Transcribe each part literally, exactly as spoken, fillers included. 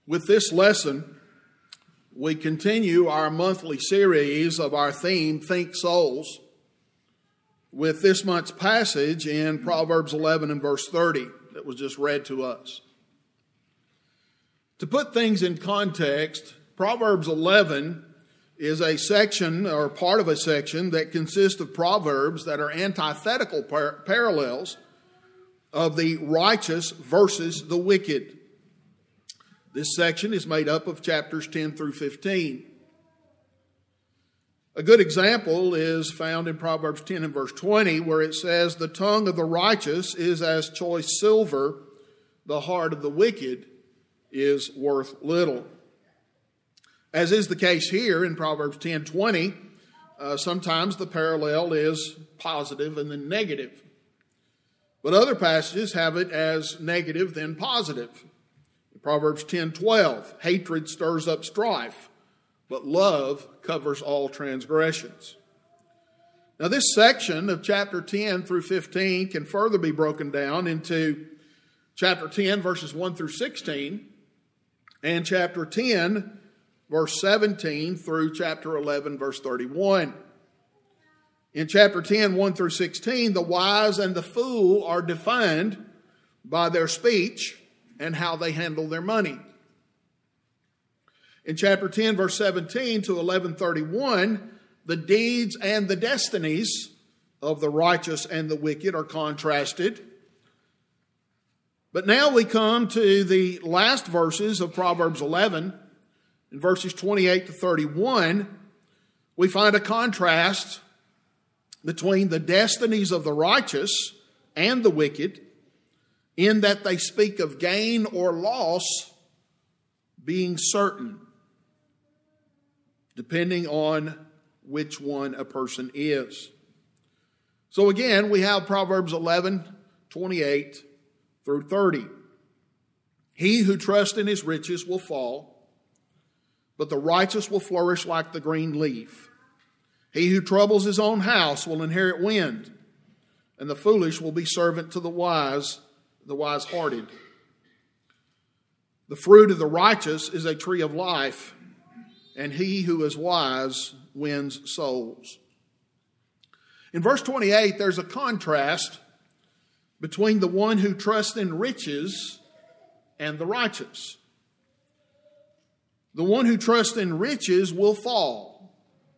With this lesson, we continue our monthly series of our theme, Think Souls, with this month's passage in Proverbs eleven and verse thirty that was just read to us. To put things in context, Proverbs eleven is a section or part of a section that consists of proverbs that are antithetical par- parallels of the righteous versus the wicked. This section is made up of chapters ten through fifteen. A good example is found in Proverbs ten and verse twenty, where it says, "The tongue of the righteous is as choice silver, the heart of the wicked is worth little." As is the case here in Proverbs ten twenty, uh, sometimes the parallel is positive and then negative. But other passages have it as negative then positive. In Proverbs ten twelve, hatred stirs up strife, but love covers all transgressions. Now this section of chapter ten through fifteen can further be broken down into chapter ten verses one through sixteen and chapter ten verse seventeen through chapter eleven verse thirty-one. In chapter ten, one through sixteen, the wise and the fool are defined by their speech and how they handle their money. In chapter ten, verse seventeen to eleven thirty-one, the deeds and the destinies of the righteous and the wicked are contrasted. But now we come to the last verses of Proverbs eleven. In verses twenty-eight to thirty-one, we find a contrast between the destinies of the righteous and the wicked, in that they speak of gain or loss being certain, depending on which one a person is. So again, we have Proverbs eleven, twenty-eight through thirty. "He who trusts in his riches will fall, but the righteous will flourish like the green leaf. He who troubles his own house will inherit wind, and the foolish will be servant to the wise, the wise-hearted. The fruit of the righteous is a tree of life, and he who is wise wins souls." In verse twenty-eight, there's a contrast between the one who trusts in riches and the righteous. The one who trusts in riches will fall,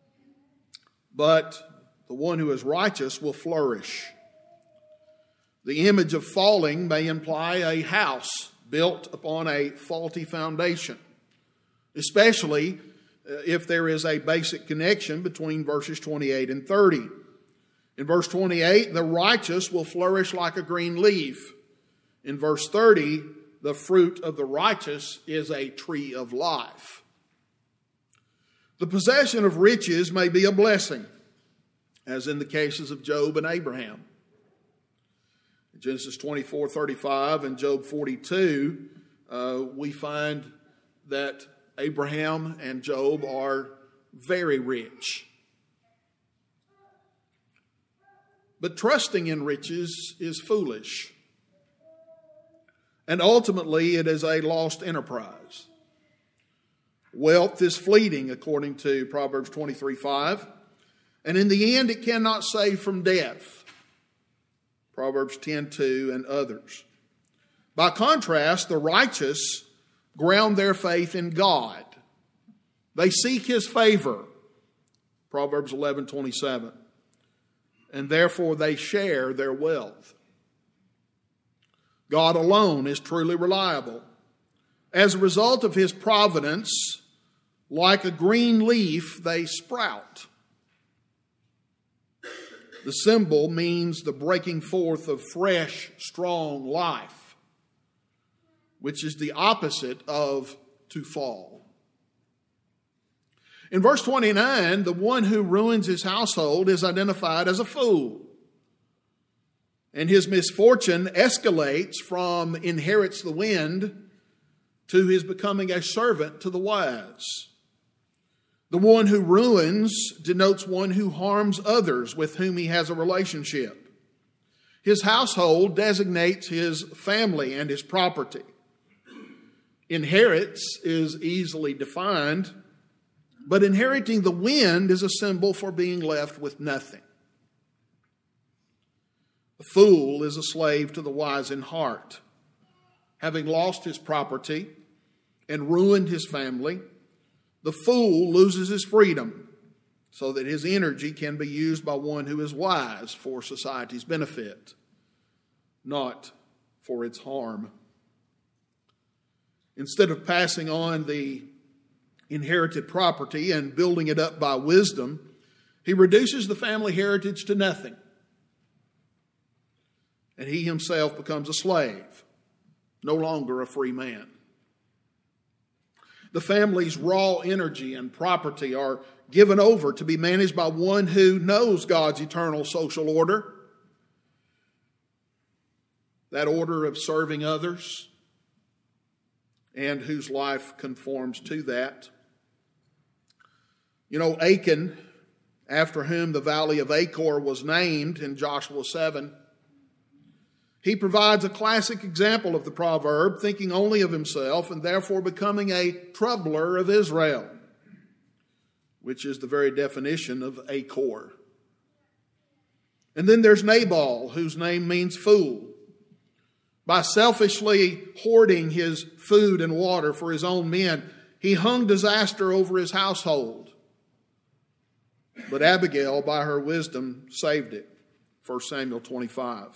but the one who is righteous will flourish. The image of falling may imply a house built upon a faulty foundation, especially if there is a basic connection between verses twenty-eight and thirty. In verse twenty-eight, the righteous will flourish like a green leaf. In verse thirty, the fruit of the righteous is a tree of life. The possession of riches may be a blessing, as in the cases of Job and Abraham. In Genesis twenty-four thirty-five and Job forty-two, uh, we find that Abraham and Job are very rich. But trusting in riches is foolish. And ultimately, it is a lost enterprise. Wealth is fleeting, according to Proverbs twenty-three five. And in the end, it cannot save from death. Proverbs ten two and others. By contrast, the righteous ground their faith in God. They seek His favor. Proverbs eleven twenty-seven. And therefore they share their wealth. God alone is truly reliable. As a result of His providence, like a green leaf, they sprout. The symbol means the breaking forth of fresh, strong life, which is the opposite of to fall. In verse twenty-nine, the one who ruins his household is identified as a fool. And his misfortune escalates from inherits the wind to his becoming a servant to the wise. The one who ruins denotes one who harms others with whom he has a relationship. His household designates his family and his property. inherits is easily defined, but inheriting the wind is a symbol for being left with nothing. The fool is a slave to the wise in heart. Having lost his property and ruined his family, the fool loses his freedom so that his energy can be used by one who is wise for society's benefit, not for its harm. Instead of passing on the inherited property and building it up by wisdom, he reduces the family heritage to nothing. And he himself becomes a slave, no longer a free man. The family's raw energy and property are given over to be managed by one who knows God's eternal social order. That order of serving others, and whose life conforms to that. You know, Achan, after whom the valley of Achor was named in Joshua seven, he provides a classic example of the proverb, thinking only of himself and therefore becoming a troubler of Israel, which is the very definition of Achor. And then there's Nabal, whose name means fool. By selfishly hoarding his food and water for his own men, he hung disaster over his household. But Abigail, by her wisdom, saved it. First Samuel twenty-five.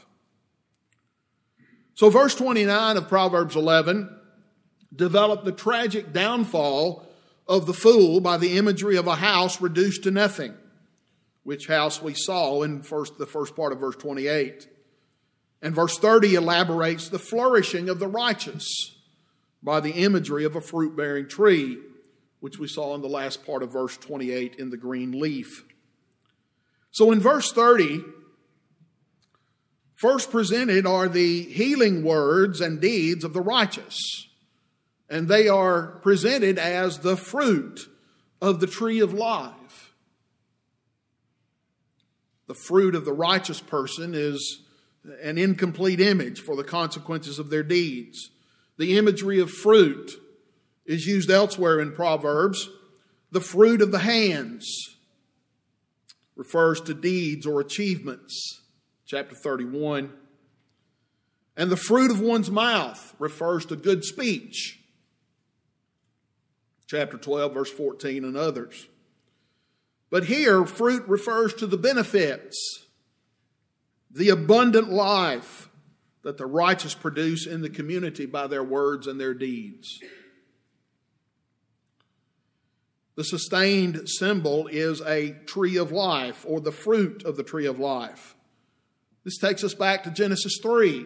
So verse twenty-nine of Proverbs eleven developed the tragic downfall of the fool by the imagery of a house reduced to nothing, which house we saw in first, the first part of verse twenty-eight. And verse thirty elaborates the flourishing of the righteous by the imagery of a fruit-bearing tree, which we saw in the last part of verse twenty-eight in the green leaf. So in verse thirty, first presented are the healing words and deeds of the righteous. And they are presented as the fruit of the tree of life. The fruit of the righteous person is an incomplete image for the consequences of their deeds. The imagery of fruit is used elsewhere in Proverbs. The fruit of the hands refers to deeds or achievements. Chapter thirty-one. And the fruit of one's mouth refers to good speech. Chapter twelve, verse fourteen, and others. But here, fruit refers to the benefits, the abundant life that the righteous produce in the community by their words and their deeds. The sustained symbol is a tree of life, or the fruit of the tree of life. This takes us back to Genesis three.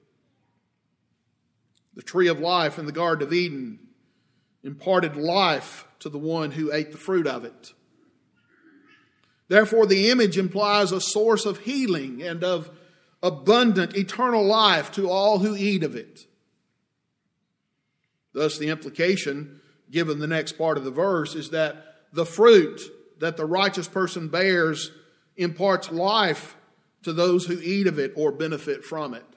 The tree of life in the Garden of Eden imparted life to the one who ate the fruit of it. Therefore, the image implies a source of healing and of abundant eternal life to all who eat of it. Thus, the implication, given the next part of the verse, is that the fruit that the righteous person bears imparts life to those who eat of it or benefit from it.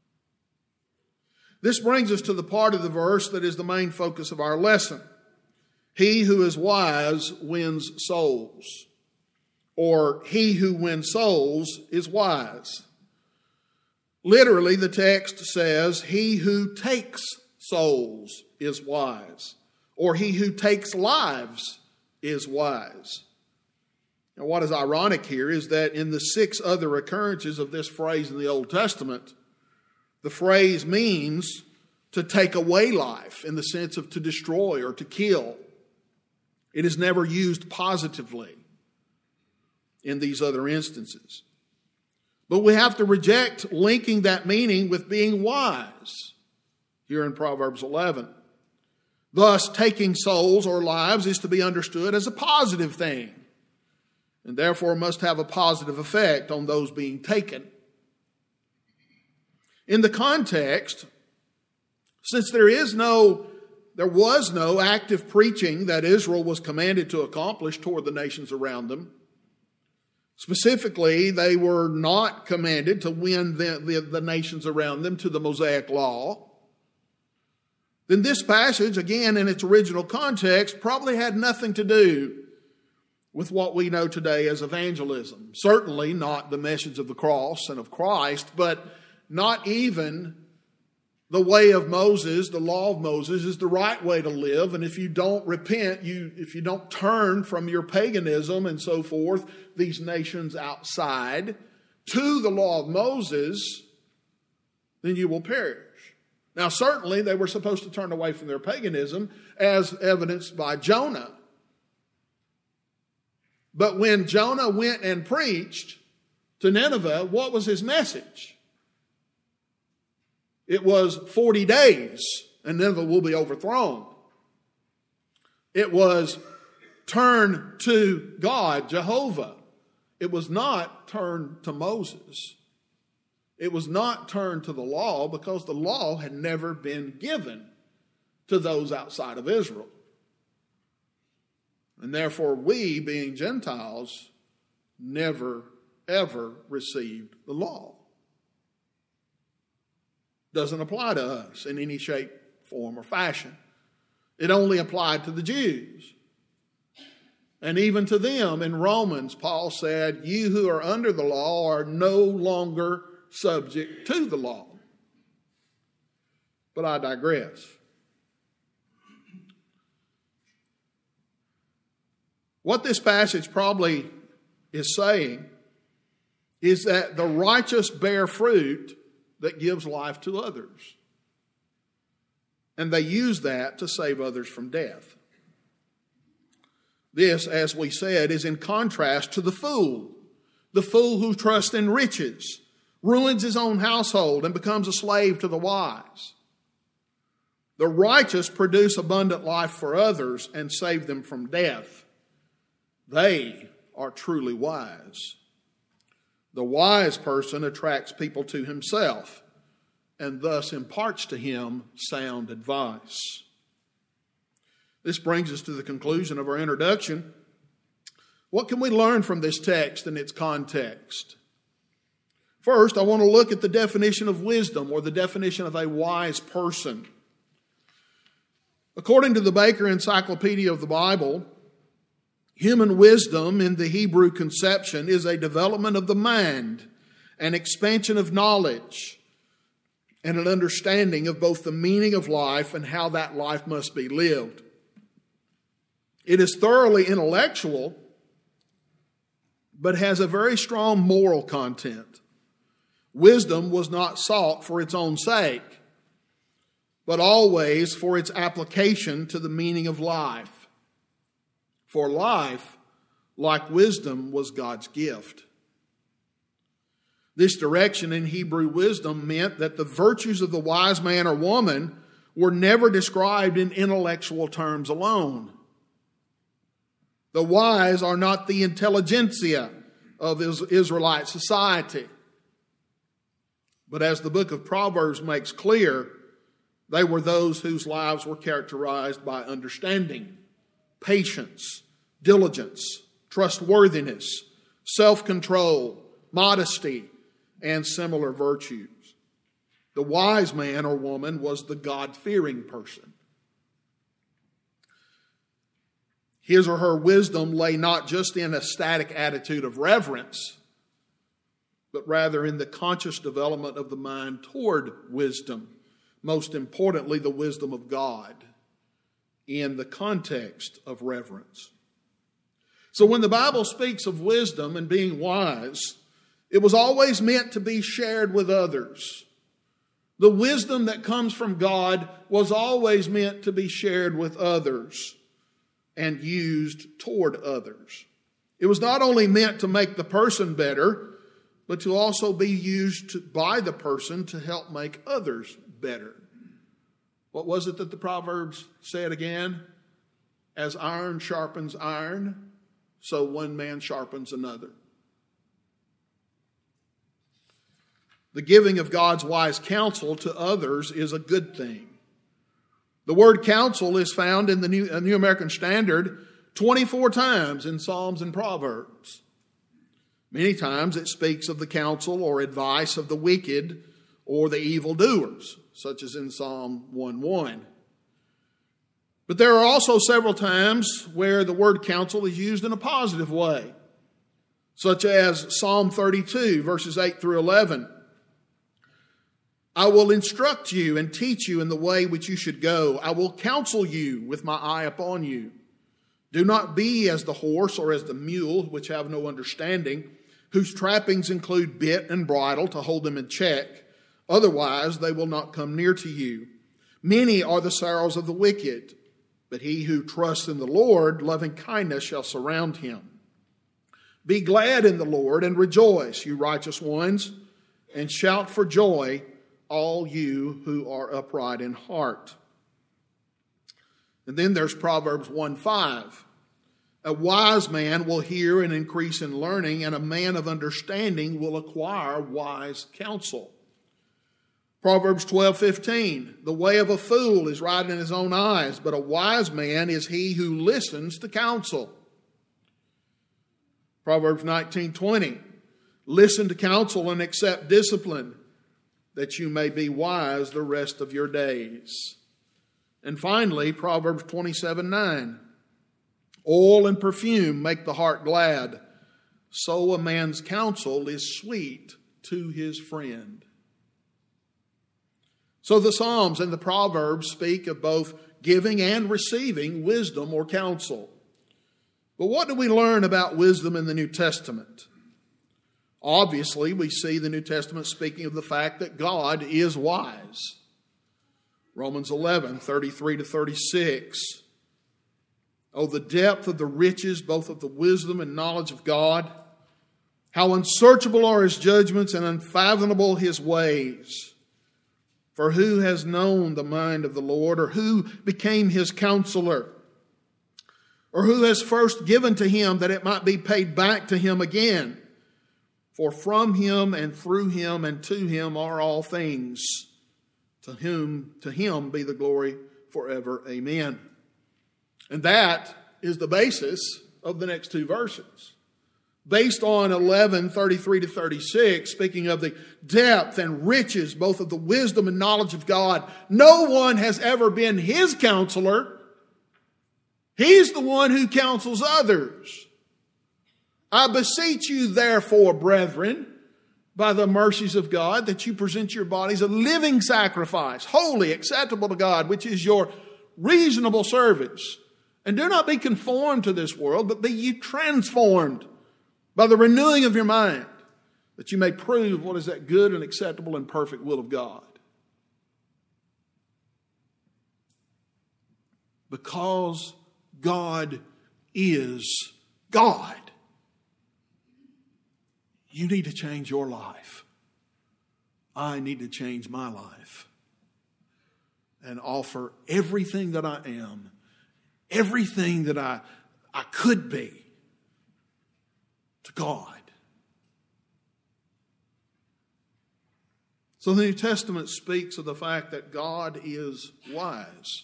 This brings us to the part of the verse that is the main focus of our lesson. He who is wise wins souls. Or he who wins souls is wise. Literally, the text says, he who takes souls is wise. Or he who takes lives is wise. Now, what is ironic here is that in the six other occurrences of this phrase in the Old Testament, the phrase means to take away life in the sense of to destroy or to kill. It is never used positively in these other instances. But we have to reject linking that meaning with being wise here in Proverbs eleven. Thus, taking souls or lives is to be understood as a positive thing, and therefore must have a positive effect on those being taken. In the context, since there is no, there was no active preaching that Israel was commanded to accomplish toward the nations around them, specifically, they were not commanded to win the, the, the nations around them to the Mosaic law. then this passage, again in its original context, probably had nothing to do with what we know today as evangelism. Certainly not the message of the cross and of Christ, but not even the way of Moses, the law of Moses, is the right way to live. And if you don't repent, you if you don't turn from your paganism and so forth, these nations outside, to the law of Moses, then you will perish. Now, certainly they were supposed to turn away from their paganism, as evidenced by Jonah. But when Jonah went and preached to Nineveh, what was his message? It was forty days and Nineveh will be overthrown. It was turn to God, Jehovah. It was not turn to Moses. It was not turned to the law, because the law had never been given to those outside of Israel. And therefore we, being Gentiles, never, ever received the law. Doesn't apply to us in any shape, form, or fashion. It only applied to the Jews. And even to them in Romans, Paul said, you who are under the law are no longer subject to the law. But I digress. What this passage probably is saying is that the righteous bear fruit that gives life to others. And they use that to save others from death. This, as we said, is in contrast to the fool. The fool who trusts in riches, ruins his own household, and becomes a slave to the wise. The righteous produce abundant life for others and save them from death. They are truly wise. The wise person attracts people to himself and thus imparts to him sound advice. This brings us to the conclusion of our introduction. What can we learn from this text and its context? First, I want to look at the definition of wisdom, or the definition of a wise person. According to the Baker Encyclopedia of the Bible, human wisdom in the Hebrew conception is a development of the mind, an expansion of knowledge, and an understanding of both the meaning of life and how that life must be lived. It is thoroughly intellectual, but has a very strong moral content. Wisdom was not sought for its own sake, but always for its application to the meaning of life. For life, like wisdom, was God's gift. This direction in Hebrew wisdom meant that the virtues of the wise man or woman were never described in intellectual terms alone. The wise are not the intelligentsia of Israelite society. But as the book of Proverbs makes clear, they were those whose lives were characterized by understanding, patience, diligence, trustworthiness, self-control, modesty, and similar virtues. The wise man or woman was the God-fearing person. His or her wisdom lay not just in a static attitude of reverence, but rather in the conscious development of the mind toward wisdom. Most importantly, the wisdom of God in the context of reverence. So when the Bible speaks of wisdom and being wise, it was always meant to be shared with others. The wisdom that comes from God was always meant to be shared with others and used toward others. It was not only meant to make the person better, but to also be used to, by the person to help make others better. What was it that the Proverbs said again? As iron sharpens iron, so one man sharpens another. The giving of God's wise counsel to others is a good thing. The word counsel is found in the New, uh, New American Standard twenty-four times in Psalms and Proverbs. Many times it speaks of the counsel or advice of the wicked or the evildoers, such as in Psalm one one. But there are also several times where the word counsel is used in a positive way, such as Psalm thirty-two, verses eight through eleven. I will instruct you and teach you in the way which you should go. I will counsel you with my eye upon you. Do not be as the horse or as the mule, which have no understanding, whose trappings include bit and bridle to hold them in check. Otherwise, they will not come near to you. Many are the sorrows of the wicked, but he who trusts in the Lord, loving kindness shall surround him. Be glad in the Lord and rejoice, you righteous ones, and shout for joy, all you who are upright in heart. And then there's Proverbs one five. A wise man will hear and increase in learning, and a man of understanding will acquire wise counsel. Proverbs twelve fifteen. The way of a fool is right in his own eyes, but a wise man is he who listens to counsel. Proverbs nineteen twenty. Listen to counsel and accept discipline, that you may be wise the rest of your days. And finally, Proverbs twenty-seven nine. Oil and perfume make the heart glad, so a man's counsel is sweet to his friend. So the Psalms and the Proverbs speak of both giving and receiving wisdom or counsel. But what do we learn about wisdom in the New Testament? Obviously, we see the New Testament speaking of the fact that God is wise. Romans eleven, thirty-three to thirty-six. Oh, the depth of the riches, both of the wisdom and knowledge of God. How unsearchable are his judgments and unfathomable his ways. For who has known the mind of the Lord, or who became his counselor? Or who has first given to him that it might be paid back to him again? For from him and through him and to him are all things. To whom, to him be the glory forever. Amen. And that is the basis of the next two verses. Based on eleven, thirty-three to thirty-six, speaking of the depth and riches, both of the wisdom and knowledge of God, no one has ever been his counselor. He's the one who counsels others. I beseech you, therefore, brethren, by the mercies of God, that you present your bodies a living sacrifice, holy, acceptable to God, which is your reasonable service. And do not be conformed to this world, but be ye transformed by the renewing of your mind, that you may prove what is that good and acceptable and perfect will of God. Because God is God, you need to change your life. I need to change my life and offer everything that I am, everything that I, I could be, to God. So the New Testament speaks of the fact that God is wise.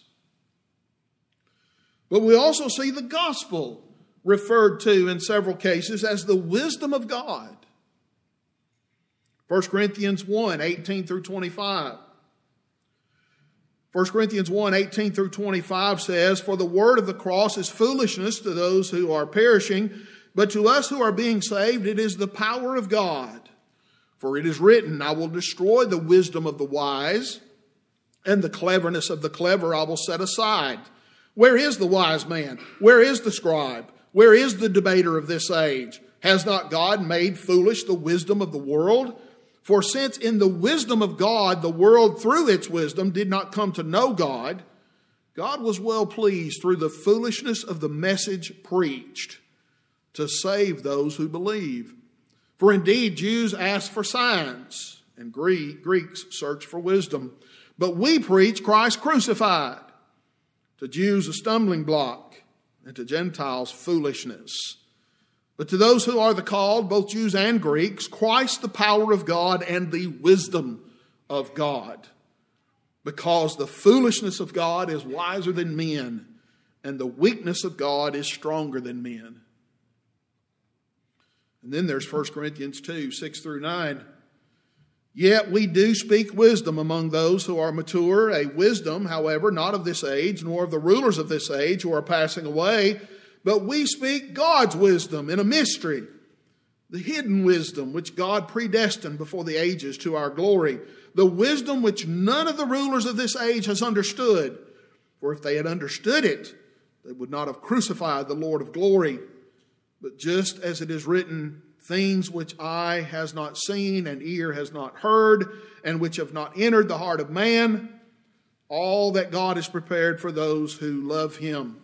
But we also see the gospel referred to in several cases as the wisdom of God. First Corinthians one, eighteen through twenty-five. First Corinthians one, eighteen through twenty-five says, For the word of the cross is foolishness to those who are perishing, but to us who are being saved it is the power of God. For it is written, I will destroy the wisdom of the wise, and the cleverness of the clever I will set aside. Where is the wise man? Where is the scribe? Where is the debater of this age? Has not God made foolish the wisdom of the world? For since in the wisdom of God, the world through its wisdom did not come to know God, God was well pleased through the foolishness of the message preached to save those who believe. For indeed, Jews ask for signs, and Greeks search for wisdom. But we preach Christ crucified, to Jews a stumbling block, and to Gentiles foolishness. But to those who are the called, both Jews and Greeks, Christ the power of God and the wisdom of God. Because the foolishness of God is wiser than men, and the weakness of God is stronger than men. And then there's First Corinthians two, six through nine. Yet we do speak wisdom among those who are mature, a wisdom, however, not of this age, nor of the rulers of this age who are passing away, but we speak God's wisdom in a mystery, the hidden wisdom which God predestined before the ages to our glory, the wisdom which none of the rulers of this age has understood. For if they had understood it, they would not have crucified the Lord of glory. But just as it is written, things which eye has not seen and ear has not heard, and which have not entered the heart of man, all that God has prepared for those who love him.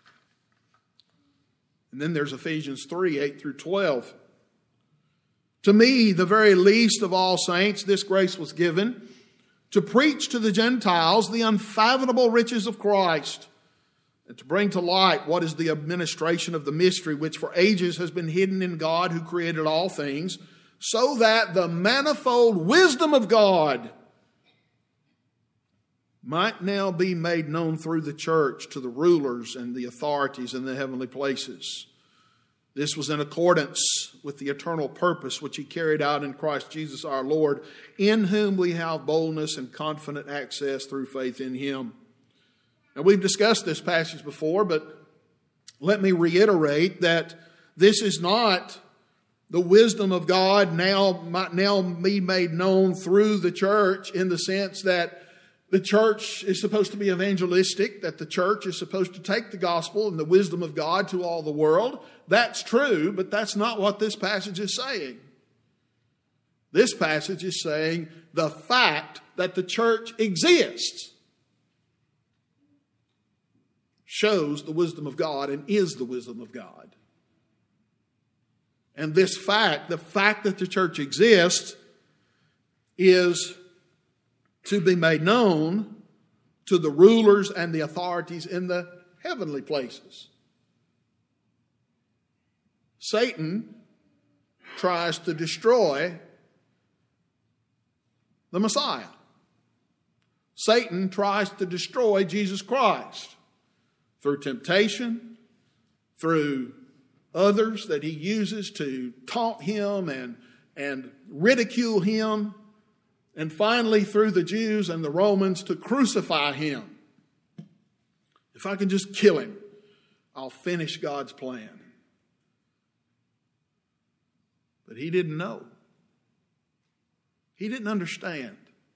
And then there's Ephesians three, eight through twelve. To me, the very least of all saints, this grace was given, to preach to the Gentiles the unfathomable riches of Christ, and to bring to light what is the administration of the mystery which for ages has been hidden in God who created all things, so that the manifold wisdom of God might now be made known through the church to the rulers and the authorities in the heavenly places. This was in accordance with the eternal purpose which he carried out in Christ Jesus our Lord, in whom we have boldness and confident access through faith in him. Now, we've discussed this passage before, but let me reiterate that this is not the wisdom of God now, might now be made known through the church, in the sense that the church is supposed to be evangelistic, that the church is supposed to take the gospel and the wisdom of God to all the world. That's true, but that's not what this passage is saying. This passage is saying the fact that the church exists shows the wisdom of God and is the wisdom of God. And this fact, the fact that the church exists, is to be made known to the rulers and the authorities in the heavenly places. Satan tries to destroy the Messiah. Satan tries to destroy Jesus Christ through temptation, through others that he uses to taunt him and, and ridicule him, and finally through the Jews and the Romans to crucify him. If I can just kill him, I'll finish God's plan. But he didn't know. He didn't understand.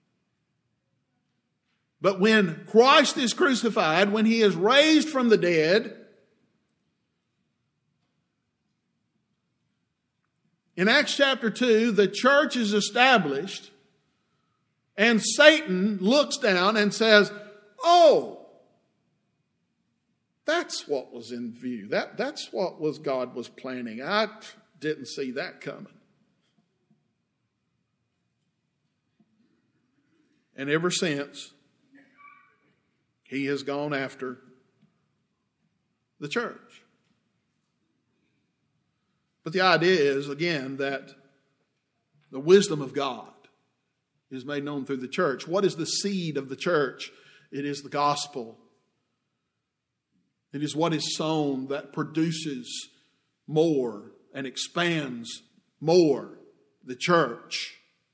But when Christ is crucified, when he is raised from the dead, in Acts chapter two, the church is established, and Satan looks down and says, oh, that's what was in view. That, that's what was God was planning. I didn't see that coming. And ever since, he has gone after the church. But the idea is, again, that the wisdom of God is made known through the church. What is the seed of the church? It is the gospel. It is what is sown that produces more and expands more the church.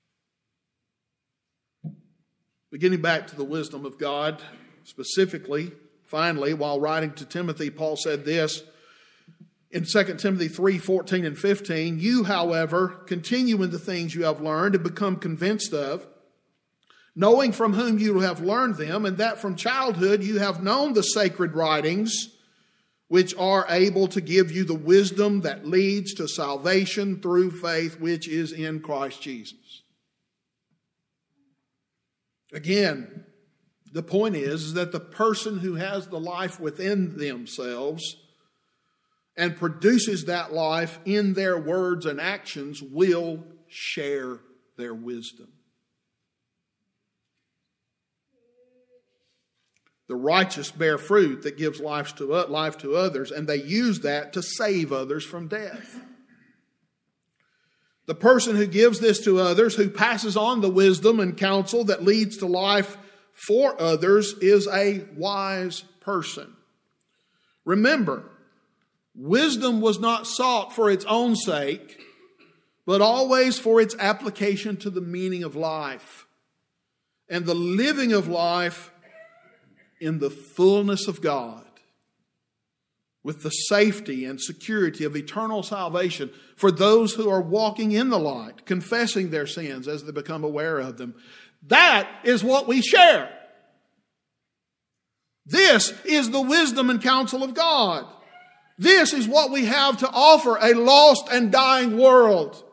Beginning back to the wisdom of God, specifically, finally, while writing to Timothy, Paul said this in Second Timothy three, fourteen and fifteen, you, however, continue in the things you have learned and become convinced of, knowing from whom you have learned them, and that from childhood you have known the sacred writings, which are able to give you the wisdom that leads to salvation through faith, which is in Christ Jesus. Again, the point is, is that the person who has the life within themselves and produces that life in their words and actions will share their wisdom. The righteous bear fruit that gives life to, life to others, and they use that to save others from death. The person who gives this to others, who passes on the wisdom and counsel that leads to life for others, is a wise person. Remember, wisdom was not sought for its own sake, but always for its application to the meaning of life and the living of life in the fullness of God, with the safety and security of eternal salvation for those who are walking in the light, confessing their sins as they become aware of them. That is what we share. This is the wisdom and counsel of God. This is what we have to offer a lost and dying world.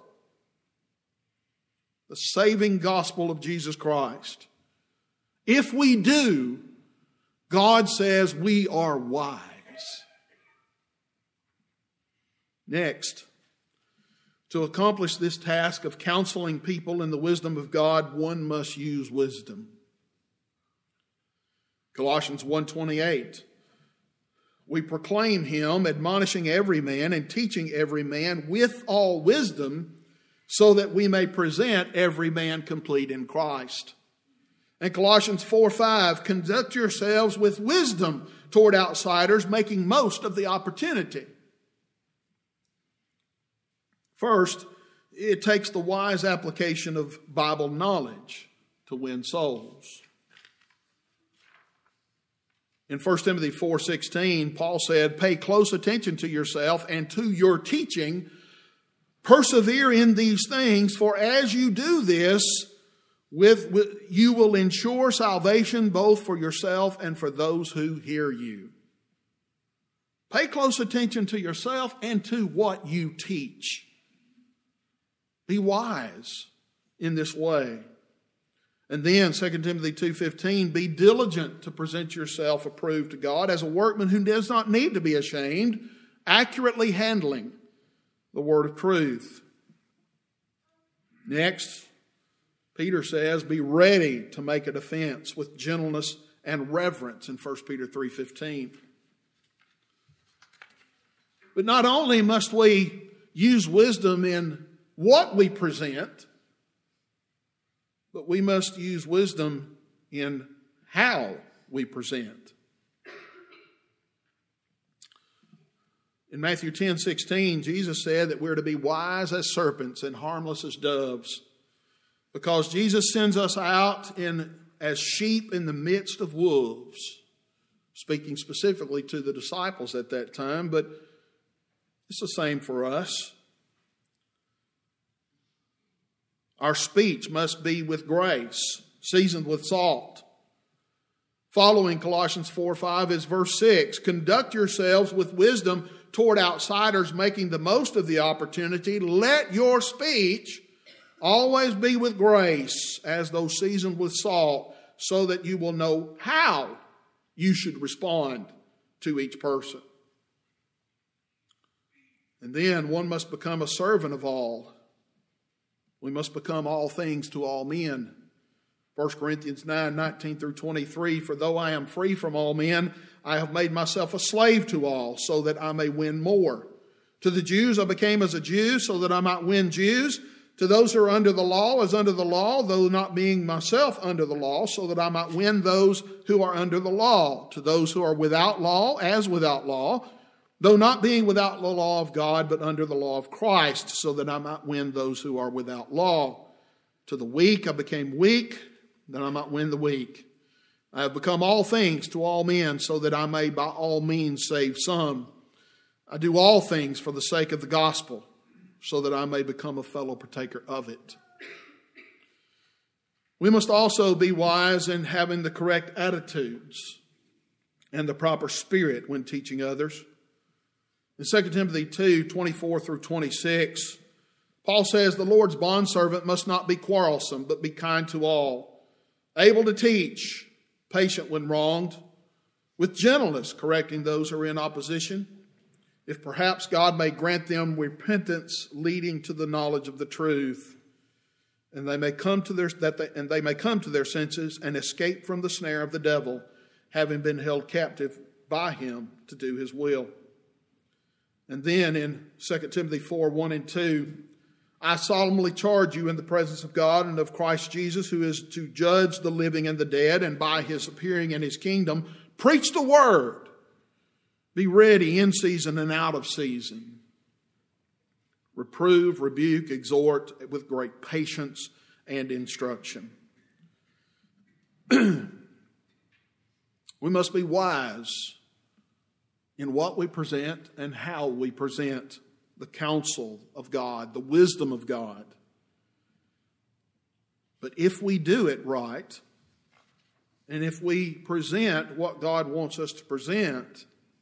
The saving gospel of Jesus Christ. If we do, God says we are wise. Next, to accomplish this task of counseling people in the wisdom of God, one must use wisdom. Colossians one twenty-eight. We proclaim him, admonishing every man and teaching every man with all wisdom, so that we may present every man complete in Christ. And Colossians four five, conduct yourselves with wisdom toward outsiders, making most of the opportunity. First, it takes the wise application of Bible knowledge to win souls. In First Timothy four sixteen, Paul said, pay close attention to yourself and to your teaching. Persevere in these things, for as you do this, with, with you will ensure salvation both for yourself and for those who hear you. Pay close attention to yourself and to what you teach. Be wise in this way. And then Second Timothy two fifteen, be diligent to present yourself approved to God as a workman who does not need to be ashamed, accurately handling the word of truth. Next, Peter says, be ready to make a defense with gentleness and reverence in First Peter three fifteen. But not only must we use wisdom in what we present, but we must use wisdom in how we present. In Matthew ten sixteen, Jesus said that we're to be wise as serpents and harmless as doves, because Jesus sends us out in as sheep in the midst of wolves, speaking specifically to the disciples at that time, but it's the same for us. Our speech must be with grace, seasoned with salt. Following Colossians four five is verse six. Conduct yourselves with wisdom toward outsiders, making the most of the opportunity. Let your speech always be with grace, as though seasoned with salt, so that you will know how you should respond to each person. And then one must become a servant of all. We must become all things to all men. First Corinthians nine nineteen through twenty-three, for though I am free from all men, I have made myself a slave to all, so that I may win more. To the Jews I became as a Jew, so that I might win Jews. To those who are under the law, as under the law, though not being myself under the law, so that I might win those who are under the law. To those who are without law, as without law, though not being without the law of God, but under the law of Christ, so that I might win those who are without law. To the weak I became weak, that I might win the weak. I have become all things to all men, so that I may by all means save some. I do all things for the sake of the gospel, so that I may become a fellow partaker of it. We must also be wise in having the correct attitudes and the proper spirit when teaching others. In Second Timothy two twenty-four through twenty-six, Paul says, the Lord's bondservant must not be quarrelsome, but be kind to all, able to teach, patient when wronged, with gentleness correcting those who are in opposition, if perhaps God may grant them repentance leading to the knowledge of the truth, and they may come to their that they, and they may come to their senses and escape from the snare of the devil, having been held captive by him to do his will. And then in Second Timothy four one and two, I solemnly charge you in the presence of God and of Christ Jesus, who is to judge the living and the dead, and by his appearing in his kingdom, preach the word. Be ready in season and out of season. reprove, rebuke, exhort with great patience and instruction. We must be wise in what we present and how we present the counsel of God, the wisdom of God. But if we do it right, and if we present what God wants us to present,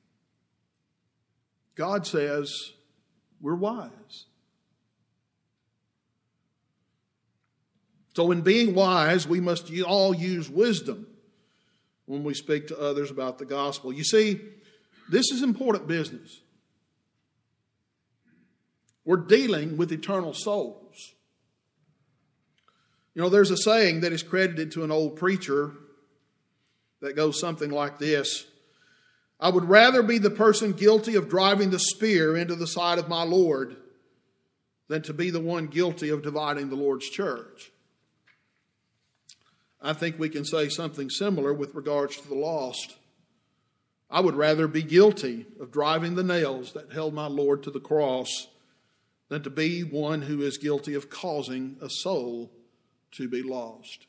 God says we're wise. So in being wise, we must all use wisdom when we speak to others about the gospel. You see, this is important business. We're dealing with eternal souls. You know, there's a saying that is credited to an old preacher that goes something like this: I would rather be the person guilty of driving the spear into the side of my Lord than to be the one guilty of dividing the Lord's church. I think we can say something similar with regards to the lost. I would rather be guilty of driving the nails that held my Lord to the cross than to be one who is guilty of causing a soul to be lost.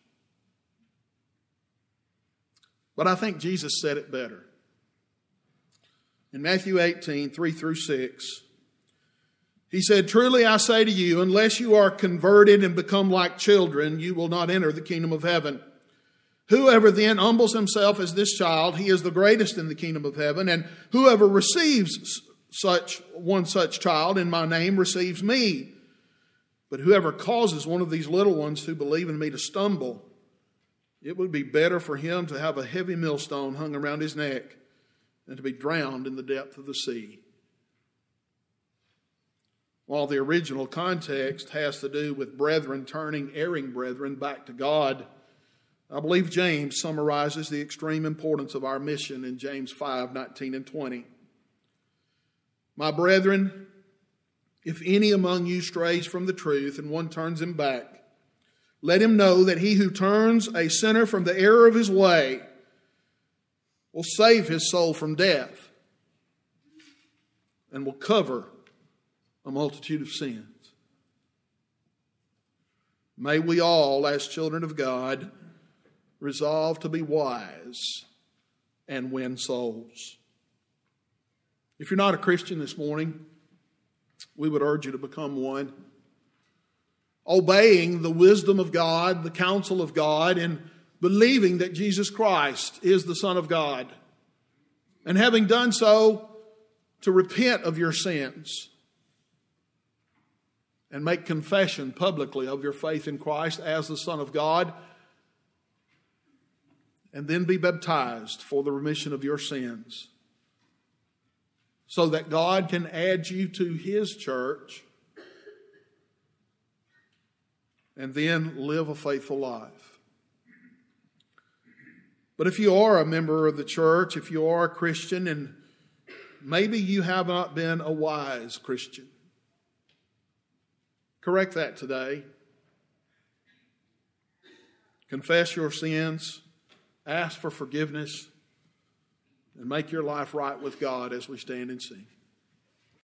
But I think Jesus said it better. In Matthew eighteen, three through six, he said, "Truly I say to you, unless you are converted and become like children, you will not enter the kingdom of heaven. Whoever then humbles himself as this child, he is the greatest in the kingdom of heaven. And whoever receives such one such child in my name receives me. But whoever causes one of these little ones who believe in me to stumble, it would be better for him to have a heavy millstone hung around his neck than to be drowned in the depth of the sea." While the original context has to do with brethren turning erring brethren back to God, I believe James summarizes the extreme importance of our mission in James five, nineteen and twenty. "My brethren, if any among you strays from the truth and one turns him back, let him know that he who turns a sinner from the error of his way will save his soul from death and will cover a multitude of sins." May we all, as children of God, resolve to be wise and win souls. If you're not a Christian this morning, we would urge you to become one, obeying the wisdom of God, the counsel of God, and believing that Jesus Christ is the Son of God. And having done so, to repent of your sins and make confession publicly of your faith in Christ as the Son of God, and then be baptized for the remission of your sins, so that God can add you to His church and then live a faithful life. But if you are a member of the church, if you are a Christian, and maybe you have not been a wise Christian, correct that today. Confess your sins, ask for forgiveness, and make your life right with God as we stand and sing.